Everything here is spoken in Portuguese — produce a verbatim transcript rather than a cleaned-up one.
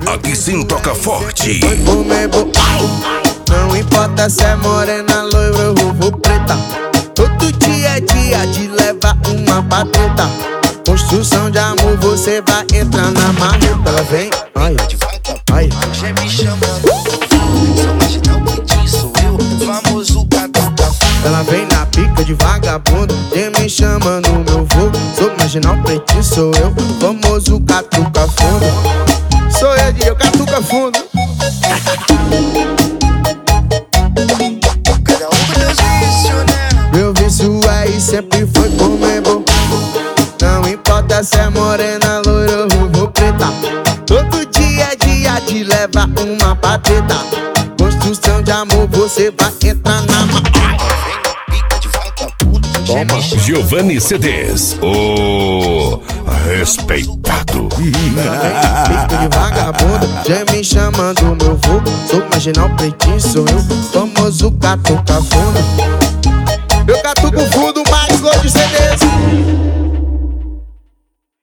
Aqui sim toca forte. Foi comer bo... Não importa se é morena, loira ou ruiva ou preta. Todo dia é dia de levar uma pateta. Construção de amor, você vai entrar na marreta. Ela vem, ai, ai. Já me chamando, só marginal que sou eu, famoso catuca. Ela vem na pica de vagabundo, quem me chama no meu voo. Sou marginal pretinho, sou eu, famoso catuca fundo. Sou eu de eu catuca fundo. Cada um com seus vícios, né? Meu vício é e sempre foi comer bom. Não importa se é morena, loira ou ruiva ou preta. Todo dia é dia de levar uma pateta. Construção de amor, você vai entrar na ma... Toma. Giovanni C Ds, o respeitado. Pico de vagabundo, já me chamando meu vô. Sou marginal pretinho, sou eu, famoso catuca fundo. Eu catuco fundo,